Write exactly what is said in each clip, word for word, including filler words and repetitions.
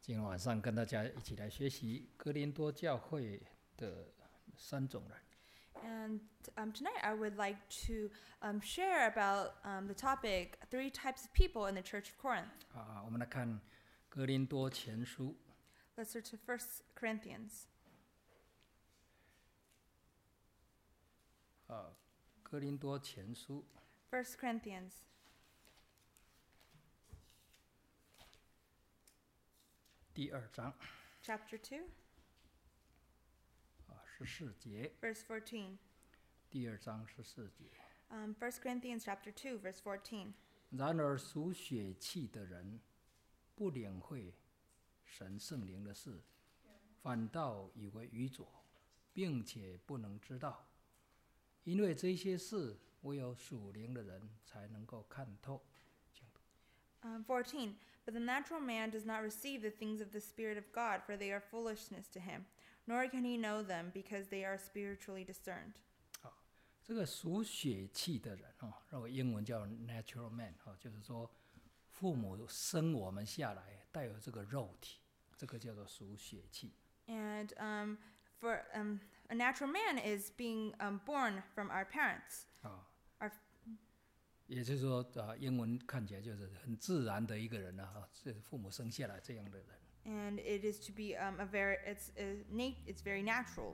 今天晚上跟大家一起来学习哥林多教会的三种人。 And um, tonight I would like to um, share about um, the topic, three types of people in the Church of Corinth. 啊，我们来看哥林多前书。 Let's turn to First Corinthians. 啊，哥林多前书 First Corinthians 第二章 chapter two, 啊十四节， verse fourteen. 第二章十四节。 Um, First Corinthians chapter two, verse fourteen. 然而属血气的人不领会神圣灵的事，反倒以为愚拙，并且不能知道，因为这些事唯有属灵的人才能够看透。 Um, fourteen. But the natural man does not receive the things of the Spirit of God, for they are foolishness to him, nor can he know them, because they are spiritually discerned. 这个属血气的人哦，那个英文叫 natural man 哦，就是说父母生我们下来带有这个肉体，这个叫做属血气。 And um, for um, a natural man is being um, born from our parents. 啊、 Our 也就是说啊、英文看起来就是很自然的一个人啊，哈，是父母生下来这样的人。 and it is to be um, a very it's a nat- it's very natural.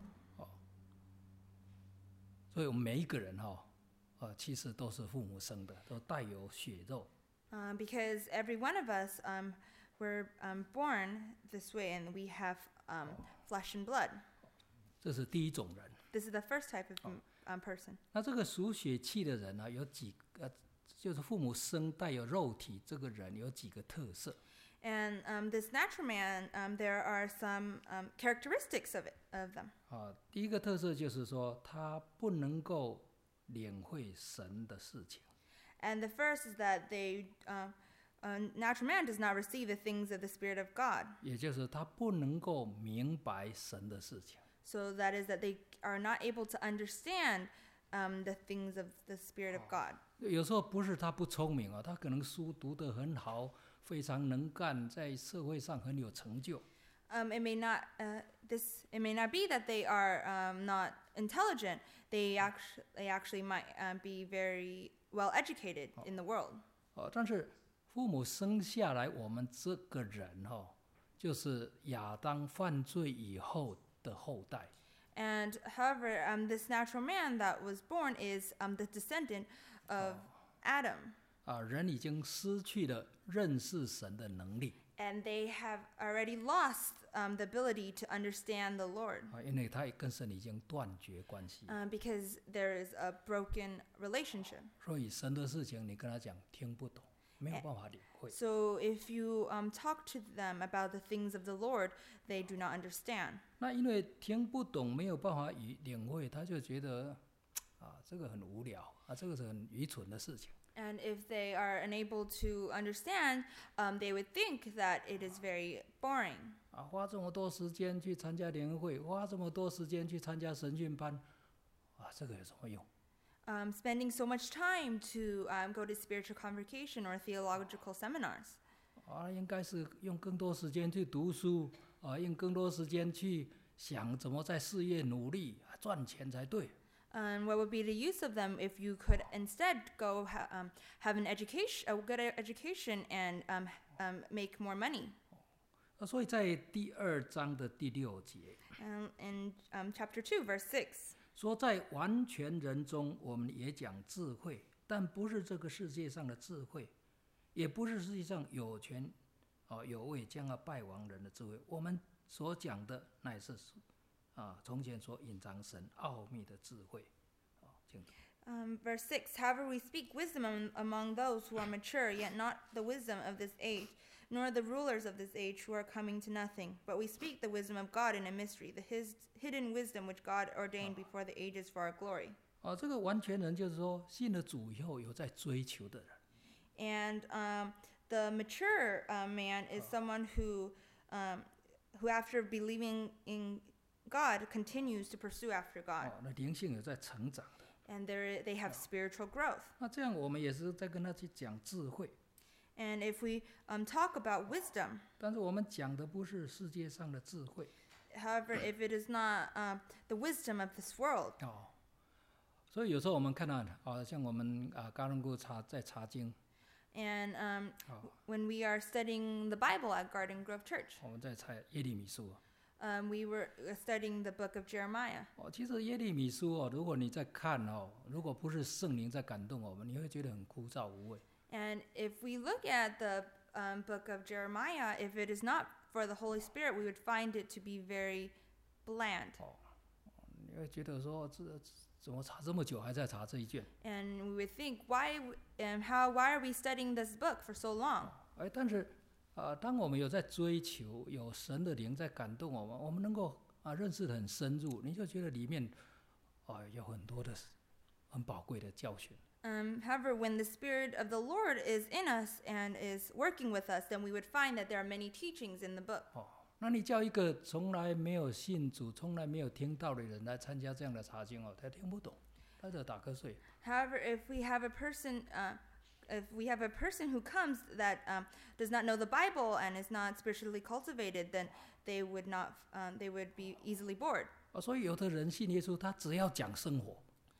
所以我们每一个人哈、呃，其实都是父母生的，都带有血肉。 Um, because every one of us um, were um, born this way, and we have um, flesh and blood. 这是第一种人。 This is the first type of um, um, person. 那这个属血气的人呢、有几个，就是父母生带有肉体，这个人有几个特色。 And um, this natural man, um, there are some um, characteristics of it of them. 啊，第一个特色就是说，他不能够领会神的事情。 And the first is that they, um, a natural man does not receive the things of the Spirit of God. 也就是他不能够明白神的事情。 So that is that they are not able to understand um, the things of the Spirit of God. 有时候不是他不聪明啊，他可能书读得很好，非常能干，在社会上很有成就。 Um, it may not uh, this it may not be that they are um, not intelligent. They actually they actually might um, be very well educated in the world. 哦，但是父母生下来，我们这个人哈、哦，就是亚当犯罪以后的后代。 And however, um, this natural man that was born is um, the descendant of Adam, 啊，人已经失去了认识神的能力 and they have already lost um, the ability to understand the Lord 啊，因为他也跟神已经断绝关系， um, because there is a broken relationship. 所以神的事情你跟他讲听不懂，没有办法领会。 So if you um, talk to them about the things of the Lord, they do not understand. 那因为听不懂，没有办法与领会，他就觉得啊，这个很无聊啊，这个是很愚蠢的事情。 And if they are unable to understand, um, they would think that it is very boring. 啊，花这么多时间去参加联会，花这么多时间去参加神训班，啊，这个有什么用？ Um, spending so much time to um, go to spiritual convocation or theological seminars. 啊，应该是用更多时间去读书，啊，用更多时间去想怎么在事业努力啊赚钱才对。 And what would be the use of them if you could instead go ha- um, have an education, a good education, and um, um, make more money? 啊，所以在第二章的第六节 Um, in um, chapter two, verse six. 说，在完全人中，我们也讲智慧，但不是这个世界上的智慧，也不是世界上有权、啊有位将要败亡人的智慧。我们所讲的乃是啊从前所隐藏神奥秘的智慧。啊，请读。 Um, verse six. However, we speak wisdom am- among those who are mature, yet not the wisdom of this age, nor the rulers of this age who are coming to nothing. But we speak the wisdom of God in a mystery, the his hidden wisdom which God ordained before the ages for our glory. 啊，这个完全人就是说，信了主以后有在追求的人。 And um, the mature uh, man is someone who, um, who after believing in God, continues to pursue after God. 哦，那灵性有在成长的。 And they they have spiritual growth. 那这样我们也是在跟他去讲智慧。 And if we um, talk about wisdom, 但是我们讲的不是世界上的智慧 however, if it is not um, the wisdom of this world, 哦。所以有时候我们看到啊，像我们啊嘎伦古查在查经， and um, 哦， when we are studying the Bible at Garden Grove Church, 我们在查耶利米书 um, we were studying the book of Jeremiah. 哦。其实耶利米书哦，如果你在看哦，如果不是圣灵在感动我们，你会觉得很枯燥无味。 And if we look at the um, book of Jeremiah, if it is not for the Holy Spirit, we would find it to be very bland. 哦，你会觉得说这这怎么查这么久还在查这一卷？ And we would think, why w- and how why are we studying this book for so long? 哎，但是啊、呃，当我们有在追求，有神的灵在感动我们，我们能够啊认识得很深入，你就觉得里面啊、有很多的很宝贵的教训。 Um, however, when the Spirit of the Lord is in us and is working with us, then we would find that there are many teachings in the book. 哦，那你叫一个从来没有信主、从来没有听到的人来参加这样的查经哦，他听不懂，他就打瞌睡。 However, if we have a person, uh, if we have a person who comes that um, does not know the Bible and is not spiritually cultivated, then they would not, um, they would be easily bored. 哦，所以有的人信耶稣，他只要讲生活，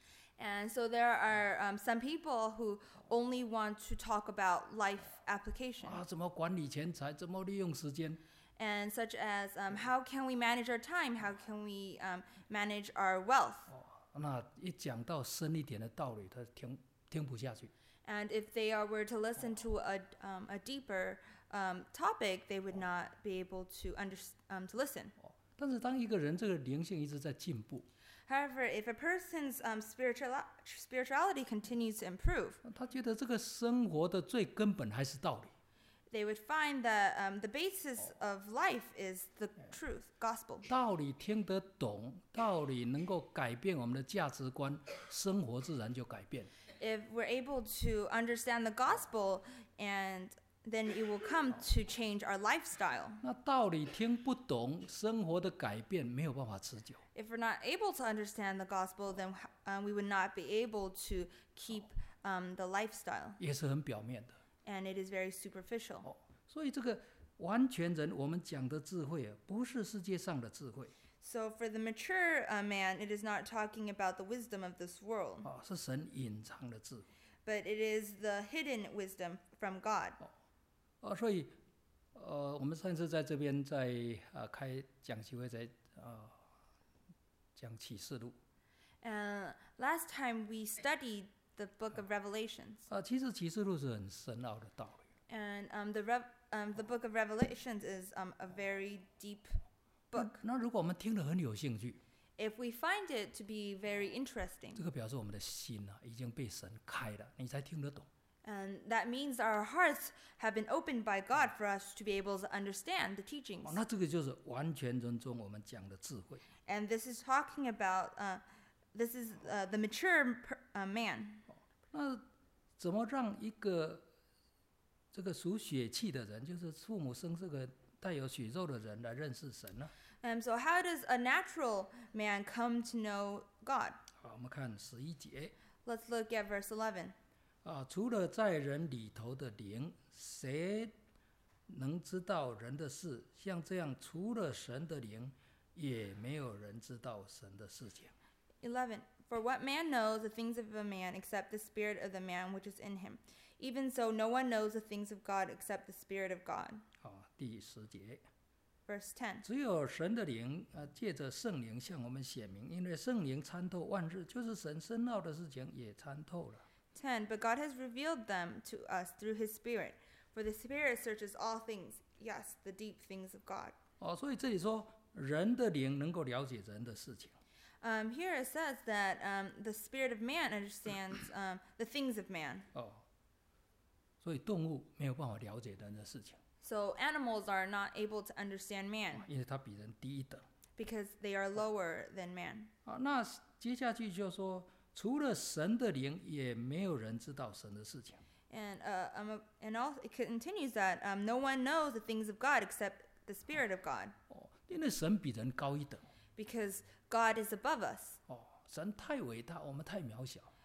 And so there are um, some people who only want to talk about life application, 啊，怎么管理钱财，怎么利用时间， and such as um, how can we manage our time, how can we um, manage our wealth. 哦，那一讲到深一点的道理，他听听不下去。 And if they are, were to listen to a, um, a deeper um, topic, they would not be able to, under, um, to listen. 哦，但是当一个人这个灵性一直在进步， However, if a person's um, spiritual, spirituality continues to improve, 他觉得这个生活的最根本还是道理。 they would find that um, the basis of life is the truth, gospel. 道理听得懂，道理能够改变我们的价值观，生活自然就改变。 If we're able to understand the gospel, and then it will come to change our lifestyle. 那道理听不懂，生活的改变没有办法持久。 If we're not able to understand the gospel, then um, we would not be able to keep um, the lifestyle, 也是很表面的。 and it is very superficial. 哦，所以这个完全人，我们讲的智慧啊，不是世界上的智慧 So for the mature uh, man, it is not talking about the wisdom of this world, 啊，是神隐藏的智慧 but it is the hidden wisdom from God. 啊。所以，呃，我们上次在这边在啊开讲习会在啊讲启示录 And last time we studied the book of Revelations, 啊，其实启示录是很深奥的道理。 and um, the Rev- um, the book of Revelations is um, a very deep 那 book. 那如果我们听得很有兴趣， If we find it to be very 这 interesting, 个表示我们的心啊已经被神开了，你才听得懂。 and that means our hearts have been opened by God for us to be able to understand the teachings. 哦，那这个就是完全人中我们讲的智慧。 And this is talking about, uh, this is uh, the mature per, uh, man. 那怎么让一个这个属血气的人，就是父母生这个带有血肉的人来认识神呢？ Um, so how does a natural man come to know God? 好，我们看十一节 Let's look at verse eleven. 啊，除了在人里头的灵，谁能知道人的事？像这样，除了神的灵，也没有人知道神的事情。 eleven. For what man knows the things of a man except the spirit of the man which is in him? Even so, no one knows the things of God except the Spirit of God. 好，第十节， Verse ten. 只有神的灵啊，借着圣灵向我们显明，因为圣灵参透万事，就是神深奥的事情也参透了。 ten. But God has revealed them to us through his Spirit. For the Spirit searches all things, yes, the deep things of God. 哦，所以这里说人的灵能够了解人的事情。 Um, here it says that um, the Spirit of man understands um, the things of man. 哦，所以动物没有办法了解人的事情， So animals are not able to understand man 因为它比人低一等。 because they are lower than man. 啊，那接下去就说，除了神的灵，也没有人知道神的事情。 And uh, um, and also it continues that um, no one knows the things of God except the Spirit of God, 哦，因为神比人高一等。 because God is above us. 哦，神太伟大，我们太渺小。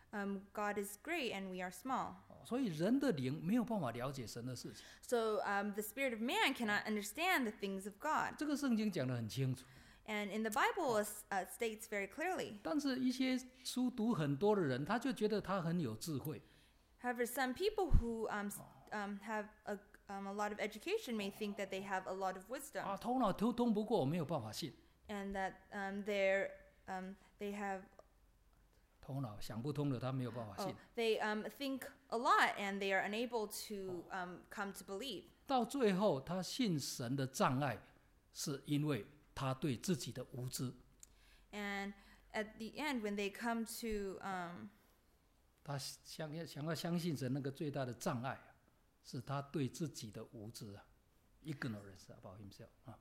um, God is great and we are small. 哦所以人的灵没有办法了解神的事情。 So um, the spirit of man cannot understand the things of God. 这个圣经讲得很清楚。 And in the Bible, uh, states very clearly. 但是，一些书读很多的人，他就觉得他很有智慧。 However, some people who um, s- um, have a, um, a lot of education may think that they have a lot of wisdom, 啊，头脑通通不过，我没有办法信。 and that um, they're um, they have 头脑想不通的，他没有办法 oh, 信。 they um, think a lot and they are unable to um, come to believe. 到最后，他信神的障碍，是因为他对自己的无知。 And at the end, when they come to um, 他想要想要相信神，那个最大的障碍，是他对自己的无知啊 ，ignorance about himself 啊。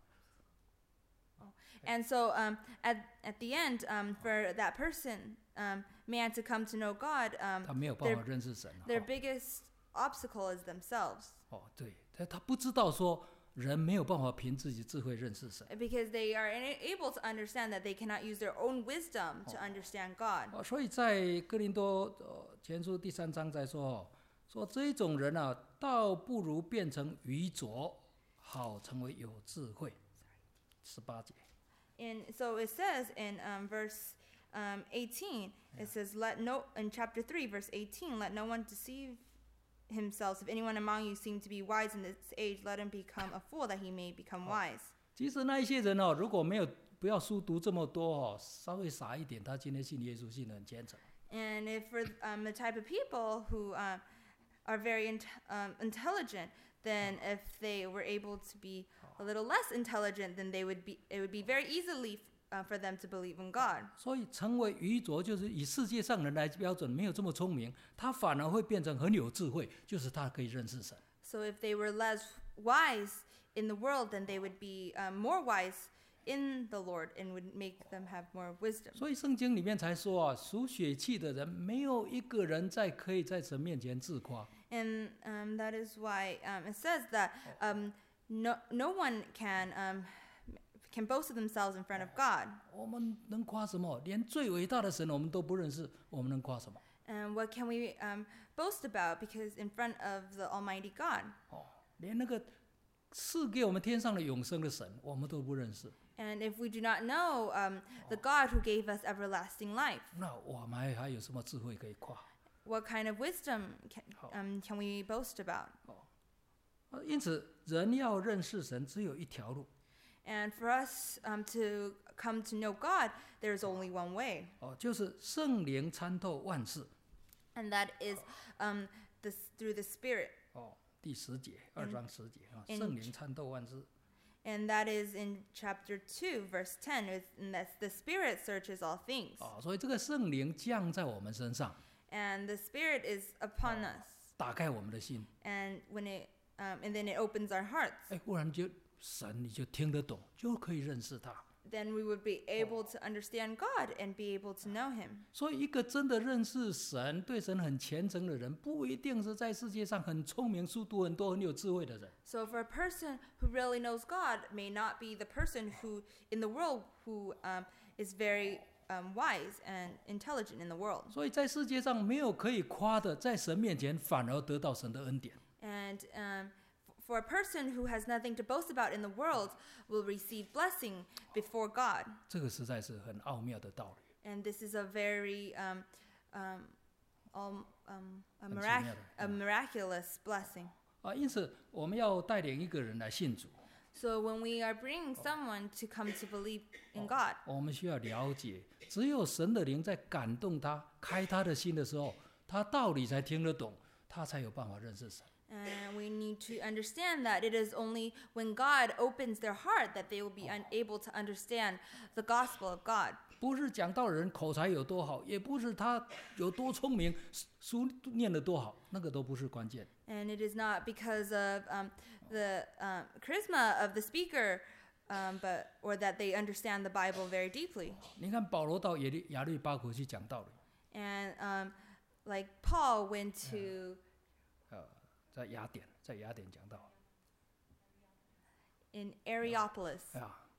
and so um, at at the end, um, for that person, um, man to come to know God, um, 他没有办法认识神。 their 哦 biggest obstacle is themselves. 哦，对，他他不知道说人没有办法凭自己智慧认识神。 Because they are unable to understand that they cannot use their own wisdom to understand God. 哦，所以在哥林多呃前书第三章在说，哦，说这一种人啊，倒不如变成愚拙，好成为有智慧。十八节。 And so it says in um, verse um, eighteen, it says, "Let no," in chapter three, verse eighteen, "Let no one deceive himself. If anyone among you seem to be wise in this age, let him become a fool, that he may become wise." 其实那一些人哦，如果没有不要书读这么多哦，稍微傻一点，他今天信耶稣信得很虔诚。 And if for um, the type of people who um, are very int- um, intelligent, then if they were able to be a little less intelligent, then they would be. It would be very easily uh, for them to believe in God. 所以成为愚拙，就是以世界上人来标准，没有这么聪明，他反而会变成很有智慧，就是他可以认识神。 So if they were less wise in the world, then they would be um, more wise in the Lord and would make them have more wisdom. 所以圣经里面才说啊，属血气的人，没有一个人在可以在神面前自夸。 And um, that is why um, it says that um, no, no one can um, can boast of themselves in front of God. 我们能夸什么？连最伟大的神我们都不认识，我们能夸什么？ And what can we um, boast about? Because in front of the Almighty God, 哦，连那个赐给我们天上的永生的神，我们都不认识。 and if we do not know um, the God who gave us everlasting life, 那我们还还有什么智慧可以夸？ what kind of wisdom can, um, can we boast about? 呃因此，人要认识神，只有一条路。 And for us um, to come to know God, there is only one way, 哦，就是圣灵参透万事。 and that is um, this, through the Spirit. 哦，第十节，二章十节啊， in- 圣灵参透万事。 And that is in chapter two, verse ten, is- and that's the Spirit searches all things. 哦，所以这个圣灵降在我们身上， And the Spirit is upon us. 打开我们的心， And when it, um, and then it opens our hearts. 哎，忽然就神你就听得懂，就可以认识他。 Then we would be able to understand God and be able to know Him. 所以，一个真的认识神、对神很虔诚的人，不一定是在世界上很聪明、书读很多、很有智慧的人。 So for a person who really knows God may not be the person who in the world who um, is very um, wise and intelligent in the world. 所以在世界上没有可以夸的，在神面前反而得到神的恩典。 And um, f- for a person who has nothing to boast about in the world will receive blessing before God. 这个实在是很奥妙的道理。 And this is a very um, um, um, um, a, 很奇 mirac- 妙的， a miraculous blessing. 啊，因此我们要带领一个人来信主， So when we are bringing someone to come to believe in God, 我们需要了解，只有神的灵在感动他、开他的心的时候，他道理才听得懂，他才有办法认识神。 and we need to understand that it is only when God opens their heart that they will be unable to understand the gospel of God. 不是讲道的人口才有多好，也不是他有多聪明，书念得多好，那个都不是关键。 And it is not because of um, the um, charisma of the speaker, um, but or that they understand the Bible very deeply. 你看保罗到亚律亚律巴谷去讲道理， And um, like Paul went to 呃，在雅典，在雅典讲道， in Areopolis. 哎呀，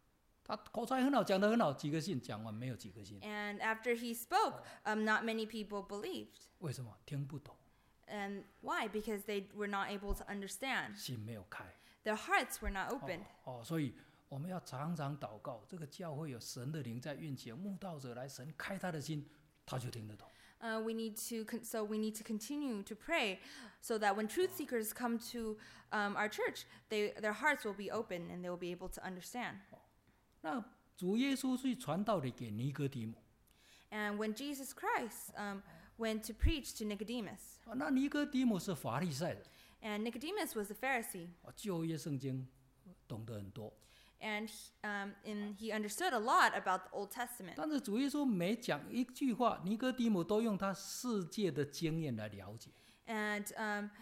他口才很好，讲得很好，几个信，讲完没有几个信。 And after he spoke, um, not many people believed. 为什么？听不懂， And why? Because they were not able to understand. 心没有开。 Their hearts were not opened. 哦，所以我们要常常祷告，这个教会有神的灵在运行，慕道者来，神开他的心，他就听得懂。 Uh, we need to con- so we need to continue to pray so that when truth seekers come to um, our church, they their hearts will be open and they will be able to understand. 那主耶稣去传道理给尼哥底母， And when Jesus Christ um, went to preach to Nicodemus, 啊那尼哥底母是法利赛人， and Nicodemus was a Pharisee, 啊旧约圣经懂得很多， and he, um, and he understood a lot about the Old Testament. 但是主耶稣每讲一句话，尼哥底母都用他世界的经验来了解。 And um,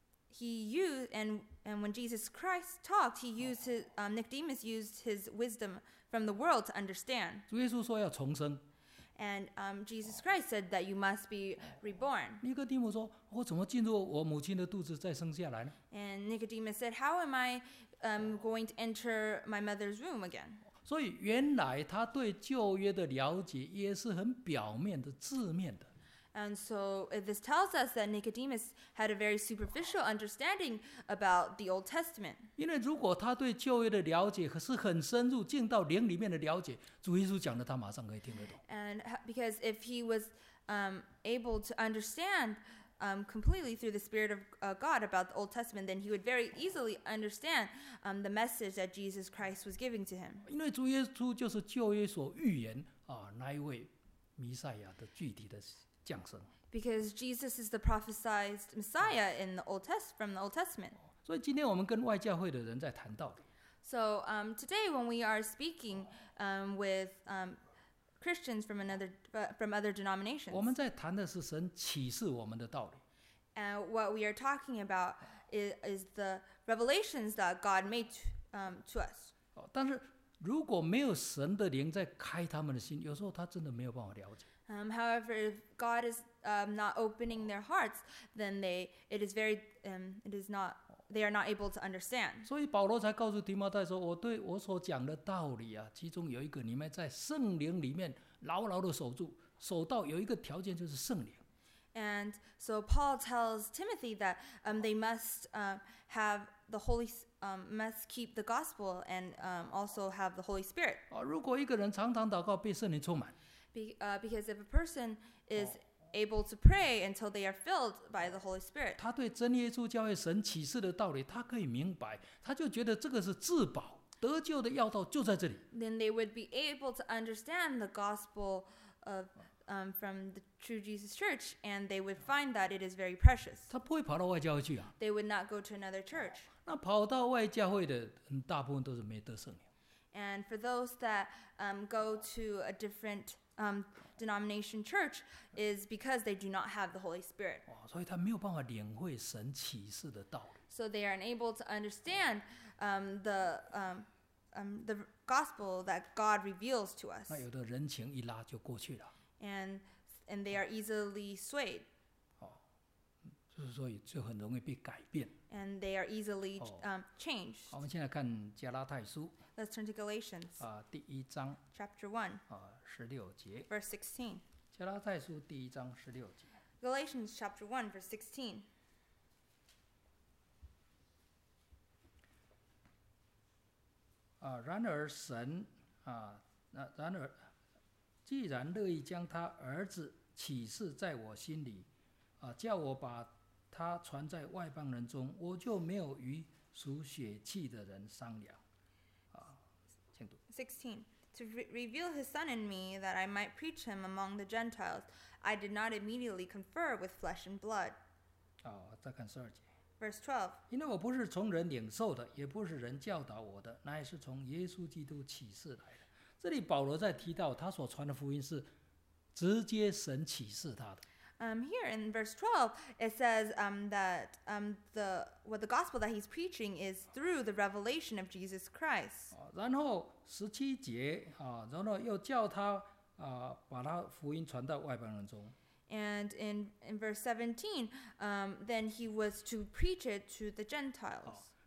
he used and and when Jesus Christ talked, he used his um, Nicodemus used his wisdom from the world to understand. 主耶稣说要重生， And um, Jesus Christ said that you must be reborn. 尼哥底母说：“我怎么进入我母亲的肚子再生下来呢 And Nicodemus said, "How am I um, going to enter my mother's womb again?" ？” 所以原来他对旧约的了解也是很表面的、字面的。 And so uh, this tells us that Nicodemus had a very superficial understanding about the Old Testament. 因为如果他对旧约的了解可是很深入，进到灵里面的了解，主耶稣讲的他马上可以听得懂。 And ha- because if he was um, able to understand um, completely through the Spirit of uh, God about the Old Testament, then he would very easily understand um, the message that Jesus Christ was giving to him. 因为主耶稣就是旧约所预言啊那一位弥赛亚的具体的降生。 Because Jesus is the prophesied Messiah in the Old Test from the Old Testament. 所以今天我们跟外教会的人在谈道理， So um, today, when we are speaking um, with um, Christians from another uh, from other 我 denominations, 们在谈的是神启示我们的道理。 uh, what we are talking about is, is the revelations that God made to, um, to us. 哦，但是如果没有神的灵在开他们的心，有时候他真的没有办法了解。 Um, however, if God is um, not opening their hearts, then they it is very um, it is not they are not able to understand. 所以保罗才告诉提摩太说：“我对我所讲的道理啊，其中有一个，你们在圣灵里面牢牢的守住，守到有一个条件就是圣灵。 And so Paul tells Timothy that um, they must um, have the Holy S- um, must keep the gospel and um, also have the Holy Spirit. 啊，如果一个人常常祷告，被圣灵充满， Be, uh, because if a person is able to pray until they are filled by the Holy Spirit, 他对真耶稣教会神启示的道理，他可以明白，他就觉得这个是至宝，得救的要道就在这里。 then they would be able to understand the gospel of um, from the true Jesus Church, and they would find that it is very precious. 他不会跑到外教会去啊。 They would not go to another church. 那跑到外教会的，嗯，大部分都是没得圣灵。 And for those that um, go to a different um, denomination church is because they do not have the Holy Spirit. 哇，所以他没有办法领会神启示的道理。 So they are unable to understand um, the, um, um, the gospel that God reveals to us. 那有的人情一拉就过去了， And, and they are easily swayed. 就是所以就很容易被改变。 And they are easily Oh. um, changed. 好，我们现在看加拉太书 Let's turn to Galatians 啊、第一章 chapter one, 啊十六节， verse sixteen. 加拉太书第一章十六节。 Galatians chapter one, verse sixteen. 啊，然而神啊，那然而，既然乐意将他儿子启示在我心里，啊，叫我把他传在外邦人中，我就没有与属血气的人商量。啊，请读。 sixteen. To re- reveal his son in me that I might preach him among the Gentiles, I did not immediately confer with flesh and blood. 啊，再看十二节。 Verse twelve. 因为我不是从人领受的，也不是人教导我的，乃是从耶稣基督启示来的。这里保罗在提到他所传的福音是直接神启示他的。 Um, here in verse twelve, it says um, that um, the what the gospel that he's preaching is through the revelation of Jesus Christ. 啊，然后十七节啊，然后又叫他啊，把他福音传到外邦人中。 And in, in verse seventeen, um, then he was to preach it to the Gentiles.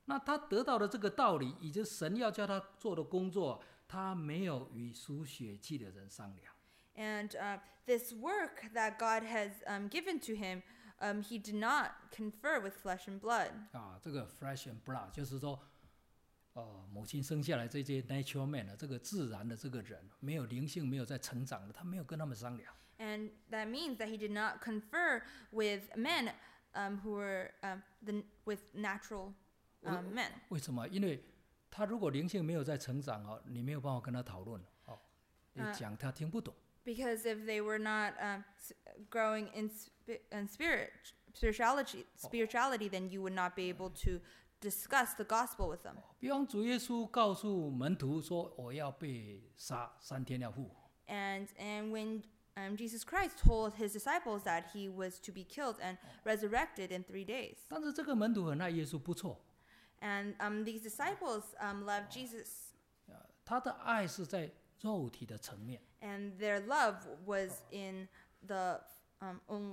那他得到的这个道理，以及神要叫他做的工作，他没有与属血气的人商量。 And uh, this work that God has um, given to him, um, he did not confer with flesh and blood. 啊，这个 flesh and blood 就是说，呃，母亲生下来这些 natural man 的这个自然的这个人，没有灵性，没有在成长的，他没有跟他们商量。 And that means that he did not confer with men um, who were um, the, with natural um, men. 为什么？因为他如果灵性没有在成长哦，你没有办法跟他讨论哦，你讲他听不懂。 Because if they were not um, s- growing in, sp- in spirit, spirituality, spirituality, then you would not be able to discuss the gospel with them. 比方主耶稣告诉门徒说：“我要被杀，三天要复活。” And and when um, Jesus Christ told his disciples that he was to be killed and resurrected in three days. 但是这个门徒很爱耶稣，不错。 And um, these disciples um, loved Jesus. 他的爱是在肉体的层面。 And their love was in the um, um,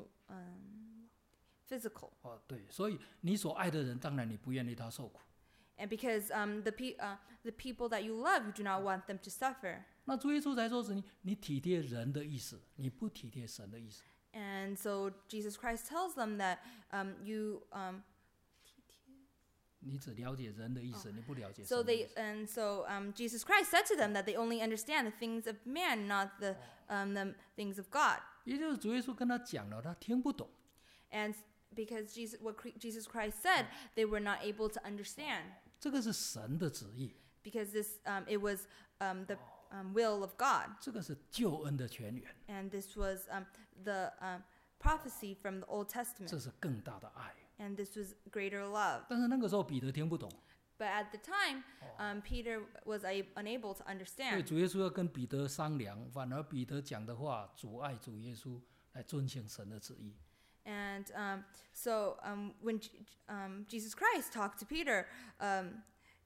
um, physical. 哦，对，所以你所爱的人，当然你不愿意他受苦。 And because um, the, pe- uh, the people that you love, you do not want them to suffer. 那主耶稣才说是你，你体贴人的意思，你不体贴神的意思。 And so Jesus Christ tells them that um, you... Um, 你只了解人的意思，你不了解神 So 的意 they 思。 and so um, Jesus Christ said to them that they only understand the things of man, not the um, the things of God. 也就是主耶稣跟他讲了，他听不懂。 And because Jesus, what Cre- Jesus Christ said, they were not able to understand 这个是神的旨意， because this um, it was um, the um, will of God, 这个是救恩的泉源， and this was um, the um, prophecy from the Old 这 Testament, 是更大的爱。 and this was greater love. 但是那个时候彼得听不懂， But at the time, um, Peter was a- unable to 所以 understand. 主耶稣要跟彼得商量，反而彼得讲的话阻碍主耶稣来遵行神的旨意。 And um, so um, when J- um, Jesus Christ talked to Peter, um,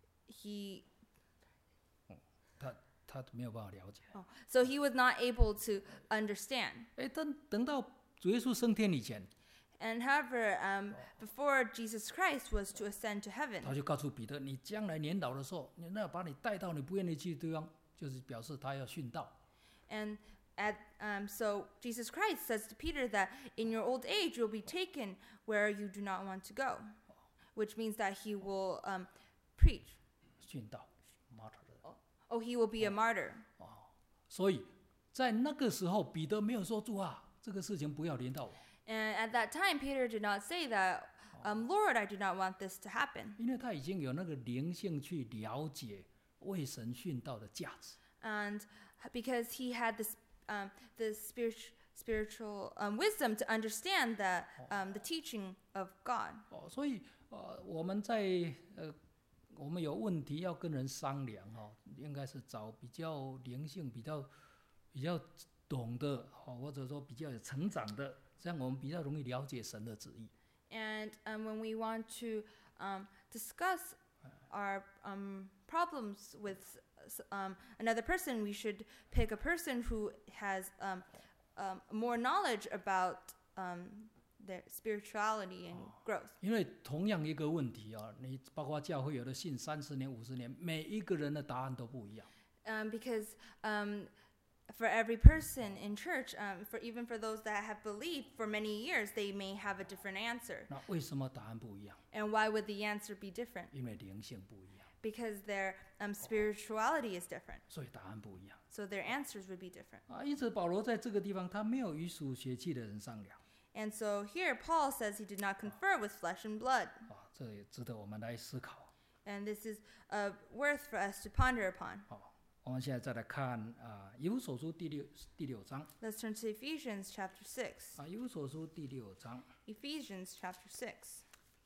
he 他他没有办法了解。 oh, so he was not able to understand. 哎，等等到主耶稣升天以前， And however, um, before Jesus Christ was to ascend to heaven, 他就告诉彼得：“你将来年老的时候，你那把你带到你不愿意去的地方，就是表示他要殉道。 and at um, so Jesus Christ says to Peter that in your old age you'll be taken where you do not want to go, which means that he will um, preach. 殉道 martyr。 Oh, he will be a martyr. 所以在那个时候，彼得没有说主啊，这个事情不要临到我， And at that time, Peter did not say that, um, Lord, I do not want this to happen. 因为他已经有那个灵性去了解为神殉道的价值。 And because he had this, um, this spiritual, spiritual um, wisdom to understand that um, the teaching of God. 哦，所以呃，我们在呃，我们有问题要跟人商量哦，应该是找比较灵性、比较比较懂的哦，或者说比较有成长的，这样我们比较容易了解神的旨意。 And um, when we want to um, discuss our um, problems with s- um, another person, we should pick a person who has um, um, more knowledge about um, their spirituality and growth. 因为同样一个问题啊，你包括教会有的信三十年、五十年，每一个人的答案都不一样。 Um, because um, for every person in church, um, for even for those that have believed for many years, they may have a different answer. 那为什么答案不一样？ And why would the answer be different? 因为灵性不一样， Because their um, spirituality is different. 所以答案不一样 So their answers would be different. 啊。因此保罗在这个地方，他没有与属血气的人商量 And so here Paul says he did not confer with flesh and blood. 啊，这也值得我们来思考。 And this is uh, worth for us to ponder upon. 好，我们现在再来看啊，《以弗所书》第六第六章 Let's turn to Ephesians chapter six. 啊，《以弗所书》第六章 Ephesians chapter six,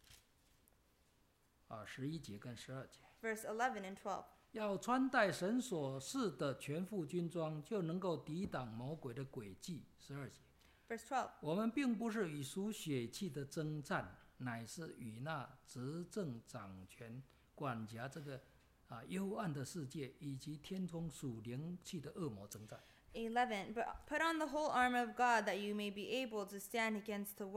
啊，十一节跟十二节， verse eleven and twelve. 要穿戴神所赐的全副军装，就能够抵挡魔鬼的诡计。十二节。 Verse twelve. 我们并不是与属血气的征战，乃是与那执政掌权、管辖这个啊幽暗的世界以及天空属灵气的恶魔征战。 eleven. But put on the whole armor of God that you may be able to stand against the wi-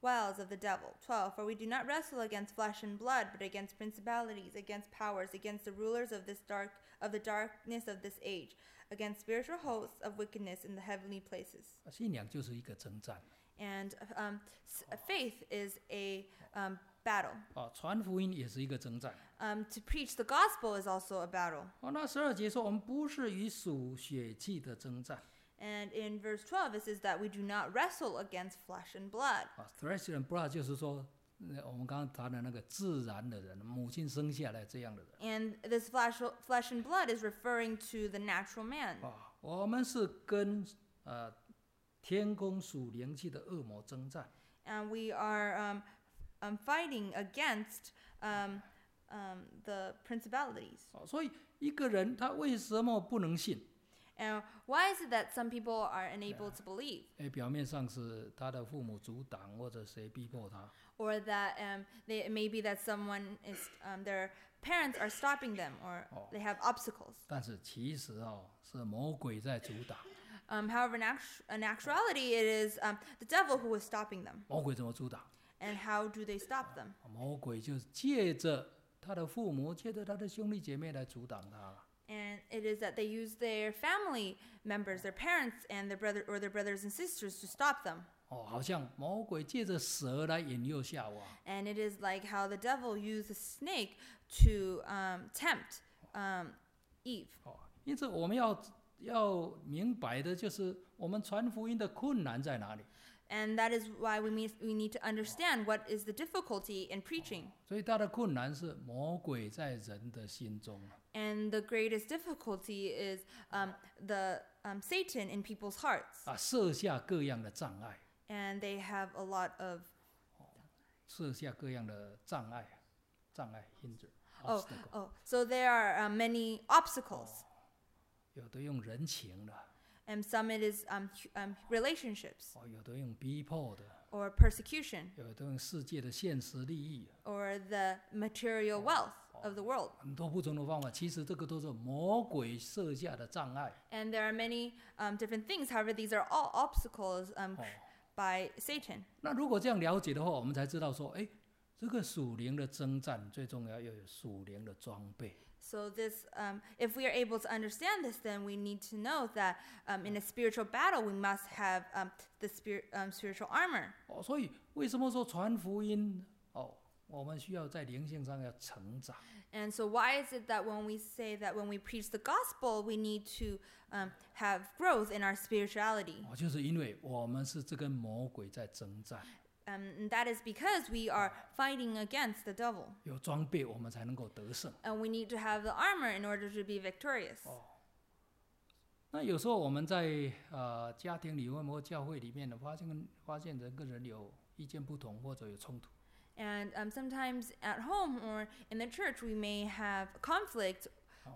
wiles of the devil. twelve. For we do not wrestle against flesh and blood, but against principalities, against powers, against the rulers of this dark of the darkness of this age, against spiritual hosts of wickedness in the heavenly places. 信仰就是一个征战。 And um, s- faith is a um, battle. 哦，传福音也是一个征战。 Um, to preach the gospel is also a battle. 哦，那十二节说我们不是与属血气的征战。 And in verse twelve, it says that we do not wrestle against flesh and blood. 啊 ，flesh and blood 就是说，呃我们刚刚谈的那个自然的人，母亲生下来这样的人。 And this flesh, flesh and blood is referring to the natural man. 啊，我们是跟呃天空属灵气的恶魔征战。 And we are um, um, fighting against um, um, the principalities. 哦，所以一个人他为什么不能信？ And why is it that some people are unable to believe? 哎，表面上是他的父母阻挡，或者谁逼迫他。 Or that um, they, it may be that someone is, um, their parents are stopping them, or Oh. they have obstacles. 但是其实哦，是魔鬼在阻挡。 Um, however, in, actu- in actuality, it is um, the devil who is stopping them. 魔鬼怎么阻挡？ And how do they stop them? 魔鬼就是借着他的父母，借着他的兄弟姐妹来阻挡他。 And it is that they use their family members, their parents, and their brother or their brothers and sisters to stop them. 哦，好像魔鬼借着蛇来引诱夏娃。 And it is like how the devil used a snake to um, tempt um, Eve. 哦，因此我们要要明白的就是我们传福音的困难在哪里。 And that is why we need, we need to understand what is the difficulty in preaching. 所以他的困难是魔鬼在人的心中。 And the greatest difficulty is um, the um, Satan in people's hearts. 啊，设下各样的障碍， And they have a lot of 设下各样的障碍，障碍 hinder oh obstacle。 oh. So there are uh, many obstacles. 有的用人情的， And some it is um, hu- um, relationships 哦，有的用逼迫的， or persecution 有的用世界的现实利益， or the material wealth of the world. 很多不同的方法。其实这个都是魔鬼设下的障碍。 And there are many um, different things. However, these are all obstacles um, 哦， by Satan. 那如果这样了解的话，我们才知道说，哎，这个属灵的征战最重要要有属灵的装备。 So this, um, if we are able to understand this, then we need to know that um, in a spiritual battle, we must have um, the spirit, um, spiritual armor. 哦，所以为什么说传福音？哦，我们需要在灵性上要成长。 And so why is it that when we say that when we preach the gospel, we need to um, have growth in our spirituality? 哦，就是因为我们是这跟魔鬼在征战， Um, and that is because we are fighting against the devil. 有装备我们才能够得胜。 And we need to have the armor in order to be victorious. 哦，那有时候我们在呃家庭里面或教会里面呢，发现发现人跟人有意见不同或者有冲突。 And um, sometimes at home or in the church, we may have conflict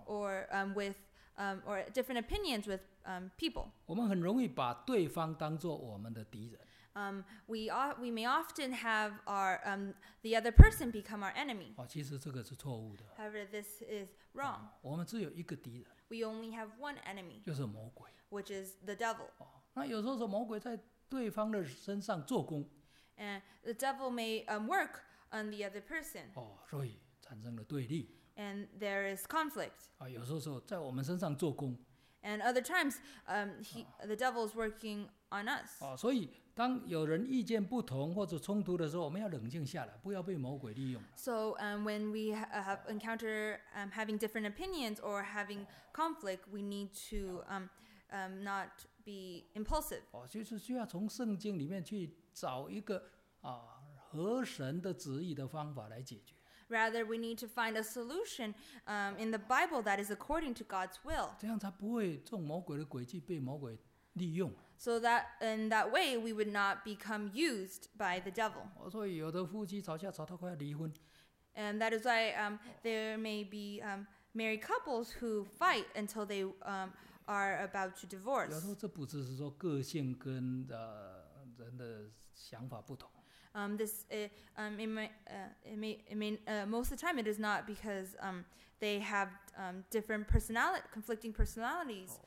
or um, with um, or different opinions with um, people. 我们很容易把对方当作我们的敌人。 Um, we o- we may often have our um, the other person become our enemy. 哦，其实这个是错误的。 However, this is wrong. 我们只有一个敌人， We only have one enemy, 就是魔鬼。 which is the devil. 哦，那有时候是魔鬼在对方的身上做工。 And the devil may um, work on the other person, 哦，所以产生了对立。 and there is conflict. 啊，有时候说在我们身上做工。 And other times, um, he, the devil is working on us. 哦，所以当有人意见不同或者冲突的时候，我们要冷静下来，不要被魔鬼利用。 So um, when we ha- uh, have encounter um, having different opinions or having conflict, we need to um, um, not be impulsive. 哦，就是需要从圣经里面去找一个啊合神的旨意的方法来解决。 Rather, we need to find a solution um, in the Bible that is according to God's will, 这样才不会这种魔鬼的诡计被魔鬼利用。 so that in that way we would not become used by the devil. 哦，所以有的夫妻吵架吵到快要离婚， And that is why um, there may be um, married couples who fight until they um, are about to 有 divorce. 时候这不只是说个性跟呃人的想法不同。 Um, this uh, um, it may, uh, it may, it may uh, most of the time it is not because um, they have um, different personality, conflicting personalities.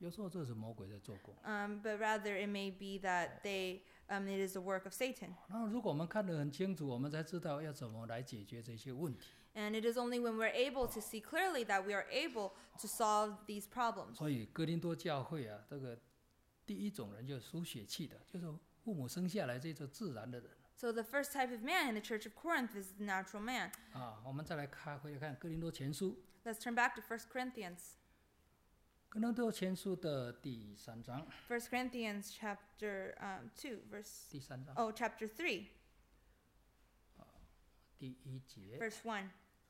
有时候这是魔鬼在做工。 um, but rather it may be that they um, it is the work of Satan. 那如果我们看得很清楚，我们才知道要怎么来解决这些问题。 And it is only when we're able to see clearly that we are able to solve these problems. 所以哥林多教会啊，这个第一种人就是属血气的，就是父母生下来这种自然的人。 So the first type of man in the church of Corinth is the natural man. 啊，我们再来看，回来看哥林多前书， Let's turn back to First Corinthians. 哥林多前书的第三章， First Corinthians chapter um, two, verse 第三章 oh chapter three, 第一节。 verse one.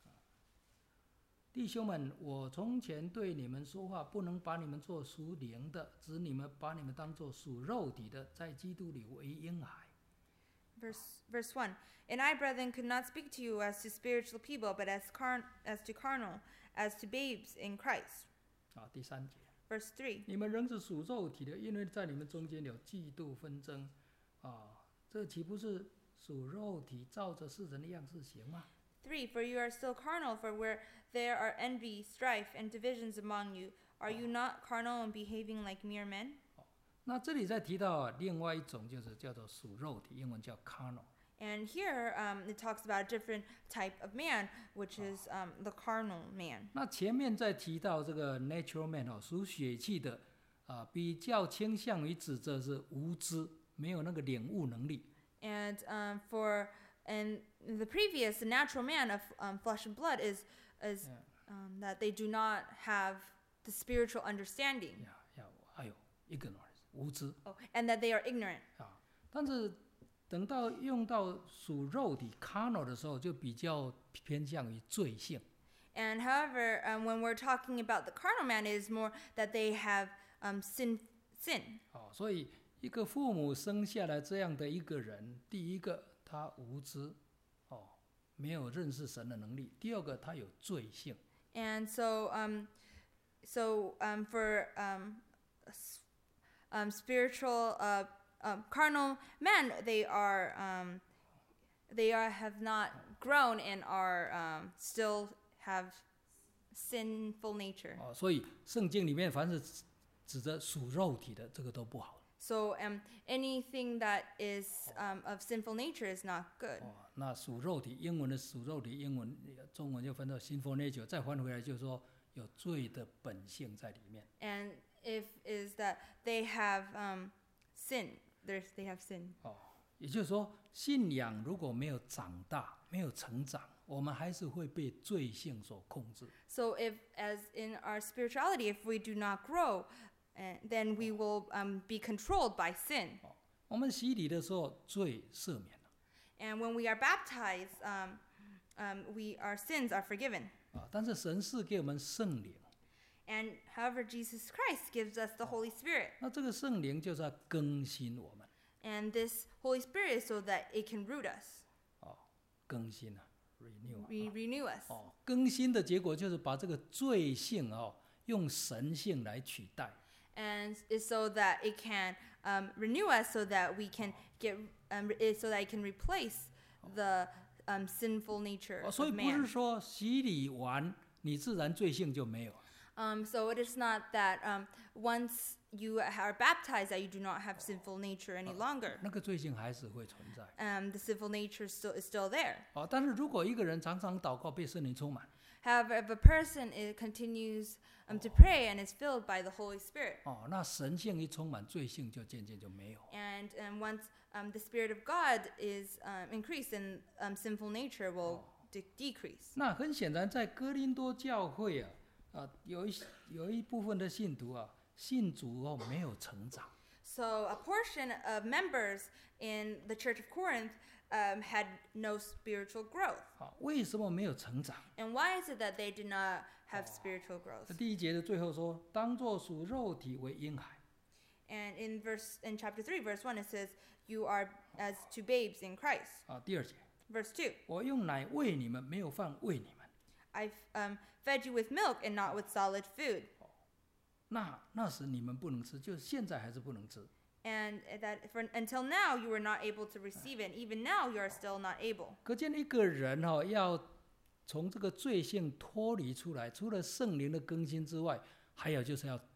弟兄们，我从前对你们说话，不能把你们做属灵的，只你们把你们当作属肉体的，在基督里为婴孩。 Verse verse one. And I, brethren, could not speak to you as to spiritual people, but as car- as to carnal, as to babes in Christ. 啊，第三节， Verse three. 你们仍是属肉体的，因为在你们中间有嫉妒纷争，啊，这岂不是属肉体，照着世人的样式行吗？ Three. For you are still carnal, for where there are envy, strife, and divisions among you, are you not carnal and behaving like mere men? 那这里再提到啊，另外一种就是叫做属肉体，英文叫 carnal。 And here um, it talks about a different type of man, which is um, the carnal man. 那前面再提到这个 natural man 哦，属血气的啊，比较倾向于指责是无知，没有那个领悟能力。 And um, for and the previous, the natural man of um, flesh and blood is is um, that they do not have the spiritual understanding. 呀呀，还有 ignorance 无知 Oh, and that they are ignorant. 啊。但是等到用到属肉体 carnal 的时候，就比较偏向于罪性。 And however, um, when we're talking about the carnal man, it is more that they have um, sin sin. 哦，所以一个父母生下来这样的一个人，第一个他无知，哦，没有认识神的能力；第二个他有罪性。 And so, um, so um, for um, s- um, spiritual, uh, um, carnal men, they are, um, they are have not grown and are um, still have sinful nature. 哦，所以圣经里面凡是指指着属肉体的，这个都不好。 So um, anything that is um, of sinful nature is not good. 哦，那属肉体，英文的属肉体，英文中文就分到 sinful nature，再翻回来就是说有罪的本性在里面。 And if is that they have um, sin, there's they have sin. 哦，也就是说，信仰如果没有长大，没有成长，我们还是会被罪性所控制。 So if, as in our spirituality, if we do not grow, uh, then we will um, be controlled by sin. 哦，我们洗礼的时候，罪赦免了 And when we are baptized, um, um, we our sins are forgiven. 啊，但是神是给我们圣灵， And however, Jesus Christ gives us the Holy Spirit. 那这个圣灵就是要更新我们， And this Holy Spirit is so that it can root us, 哦，更新啊 ，renew 啊 re- renew us. 哦，更新的结果就是把这个罪性哦，用神性来取代。 And it's so that it can um, renew us, so that we can get, um, it's so that it can replace the um, sinful nature 哦，所以 of 不是 man. 说洗礼完你自然罪性就没有了。 Um, so it is not that um, once you are baptized that you do not have sinful nature any longer. 那个罪性还是会存在。 Um, the sinful nature still is still there. 哦，但是如果一个人常常祷告被圣灵充满， However, if a person is, continues um, to pray and is filled by the Holy Spirit, 哦，那神性一充满，罪性就渐渐就没有。 and um, once um, the Spirit of God is um, increased, then um, sinful nature will de- decrease. 那很显然，在哥林多教会啊，啊，有一有一部分的信徒啊，信主哦没有成长。 So a portion of members in the Church of Corinth um, had no spiritual growth. 好，为什么没有成长？ And why is it that they did not have spiritual growth? 这第一节的最后说，当作属肉体为婴孩。 And in verse in chapter three, verse one, it says, "You are as to babes in Christ." 啊，第二节， Verse two, 我用奶喂你们，没有饭喂你们。 "I've um, fed you with milk and not with solid food." 那那时你们不能吃，就是现在还是不能吃。 And that for, until now you were not able to receive it. And even now you are still not able. 可见一个人哦，要从这个罪性脱离出来，除了圣灵的更新之外，还有就是要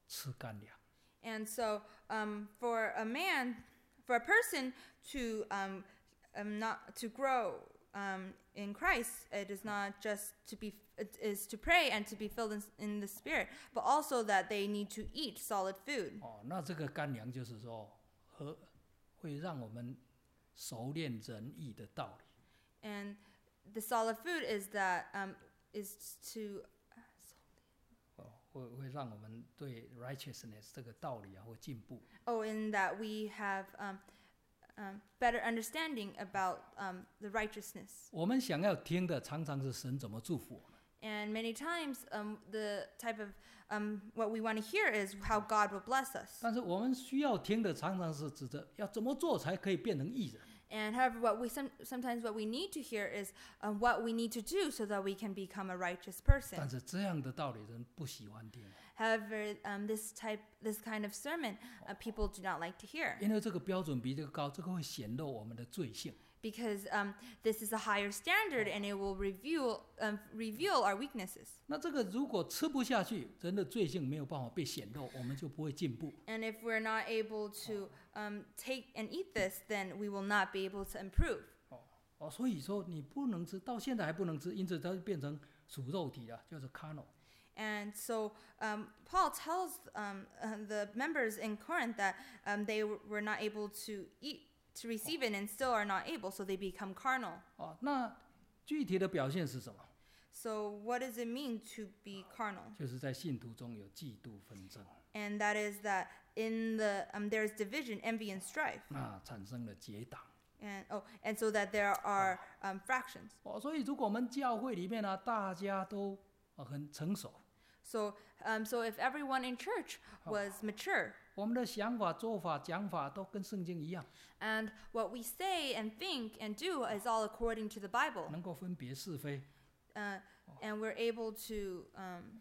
吃干粮。 And so, um, for a man, for a person to um, um, not to grow um, in Christ, it is not just to be it is to pray and to be filled in, in the Spirit, but also that they need to eat solid food. 哦，那这个干粮就是说，和会让我们熟练仁义的道理。 And the solid food is that um, is to 哦，会会让我们对 righteousness 这个道理啊会进步。 oh, in that we have um, um, better understanding about um, the righteousness. 我们想要听的常常是神怎么祝福我们。 And many times, um, the type of um, what we want to hear is how God will bless us. 但是我们需要听的常常是指着要怎么做才可以变成义人。 And however, what we some, sometimes what we need to hear is um, what we need to do so that we can become a righteous person. 但是这样的道理人不喜欢听， However, um, this type, this kind of sermon, uh, people do not like to hear 因为这个标准比这个高，这个会显露我们的罪性。 because um, this is a higher standard and it will reveal um, reveal our weaknesses. 那这个如果吃不下去，人的罪性没有办法被显露，我们就不会进步。 And if we're not able to um, take and eat this, then we will not be able to improve. 哦哦，所以说你不能吃，到现在还不能吃，因此它就变成属肉体了，就是 carnal。 And so um, Paul tells um, uh, the members in Corinth that um, they w- were not able to eat, to receive it, and still are not able, so they become carnal. 哦，那具体的表现是什么？ So what does it mean to be carnal? 就是在信徒中有嫉妒纷争， And that is that in the um, there is division, envy, and strife, 那产生了结党。 and oh, and so that there are um, fractions. 哦，所以如果我们教会里面呢、大家都、呃很成熟， So um, so if everyone in church was mature, 我们的想法、做法、讲法都跟圣经一样， and what we say and think and do is all according to the Bible, 能够分别是非， uh, and we're able to um,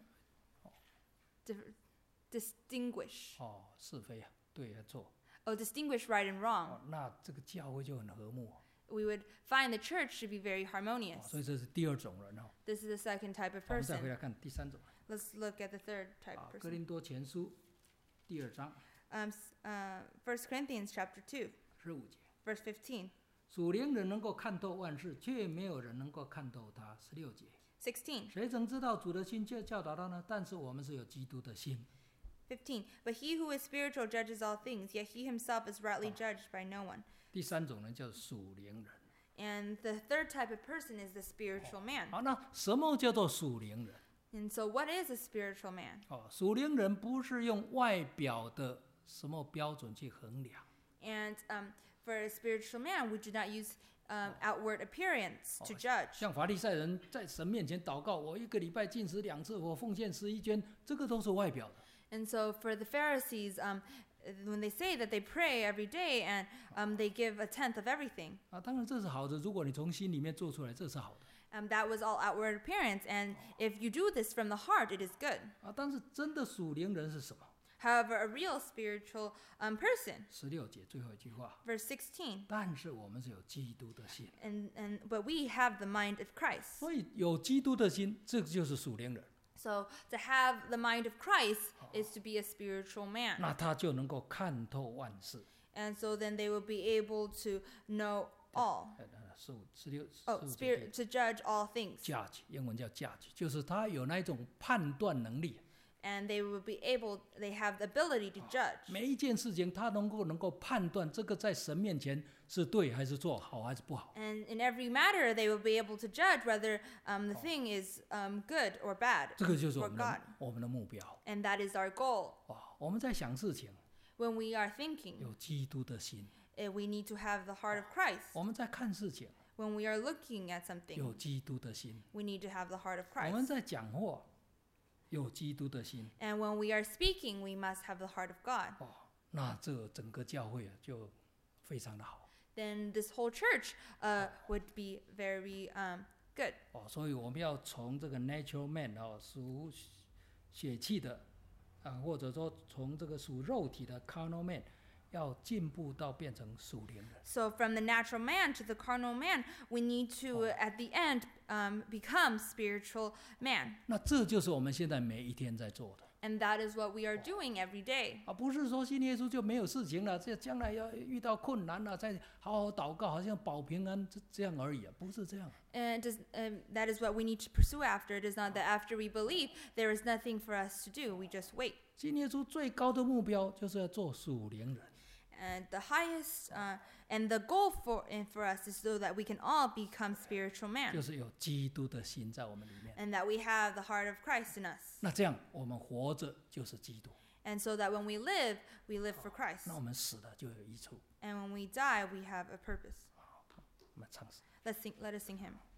di- distinguish, 哦，是非啊，对和错， oh, distinguish right and wrong. 哦，那这个教会就很和睦。 We would find the church to be very 哦 harmonious. 所以这是第二种人哦。 This is the second type of 我们再回 person. 来看第三种。 Let's look at the third type 啊 of， 哥 person. 林多前书第二章 Um, s- uh, First Corinthians chapter two, 十五节， verse fifteen, 属灵人能够看透万事，却没有人能够看透他。十六节， sixteen, 谁曾知道主的心就教导他呢？但是我们是有基督的心。 fifteen. But he who is spiritual judges all things, yet he himself is rightly judged by no one. 第三种人叫属灵人。 And the third type of person is the spiritual man. 好，那什么叫做属灵人？ And so, what is a spiritual man? 哦，属灵人不是用外表的什么标准去衡量， And um, for a spiritual man, we do not use um, outward appearance to judge. 像法利赛人在神面前祷告，我一个礼拜进食两次，我奉献十一捐，这个都是外表的。 And so, for the Pharisees, um, when they say that they pray every day and um, they give a tenth of everything, 啊，当然这是好的，如果你从心里面做出来，这是好的。 um, that was all outward appearance. And if you do this from the heart, it is good. 啊，但是真的属灵人是什么？ However, a real spiritual um, person, 十六节最后一句话， verse sixteen, 但是我们是有基督的心， and, and but we have the mind of Christ. 所以有基督的心，这个就是属灵人， So to have the mind of Christ is to be a spiritual man. 那他就能够看透万事。 And so then they will be able to know all. 呃，十五、十六、 Oh, 十五 spirit 节 to judge all things. judge，英文叫 judge，就是他有那一种判断能力， And they will be able, they have the ability to judge. 每一件事情他能够能够判断这个在神面前是对还是错，好还是不好。 And in every matter, they will be able to judge whether um, the thing is um, good or bad 这个就是我 for 们 God. 的我们的目标。 And that is our goal. 哇，我们在想事情， When we are thinking, 有基督的心； eh, we need to have the heart of Christ. 我们在看事情， When we are looking at something, 有基督的心； we need to have the heart of 我们 Christ. 在讲话，有基督的心。 And when we are speaking, we must have the heart of God. 哦，那这整个教会啊就非常的好。 Then this whole church uh, would be very um, good. 哦，所以我们要从这个 natural man 哦，属血气的啊，或者说从这个属肉体的 carnal man，要进步到变成属灵人。 So from the natural man to the carnal man, we need to, uh, at the end, um, become spiritual man. 那这就是我们现在每一天在做的。 And that is what we are doing every day. 啊，不是说信耶稣就没有事情了，这将来要遇到困难了，再好好祷告，好像保平安这这样而已啊，不是这样。 And it does, um, that is what we need to pursue after. It is not that after we believe, there is nothing for us to do. We just wait. 信耶稣最高的目标就是要做属灵人。 And the highest uh, and the goal for and for us is so that we can all become spiritual 就 man, 是有基督的心在我们里面， and that we have the heart of Christ in us. 那这样我们活着就是基督， And so that when we live, we live for Christ. 那我们死了就有益处。 And when we die, we have a purpose. 我们唱诗。 Let's sing, let us sing him.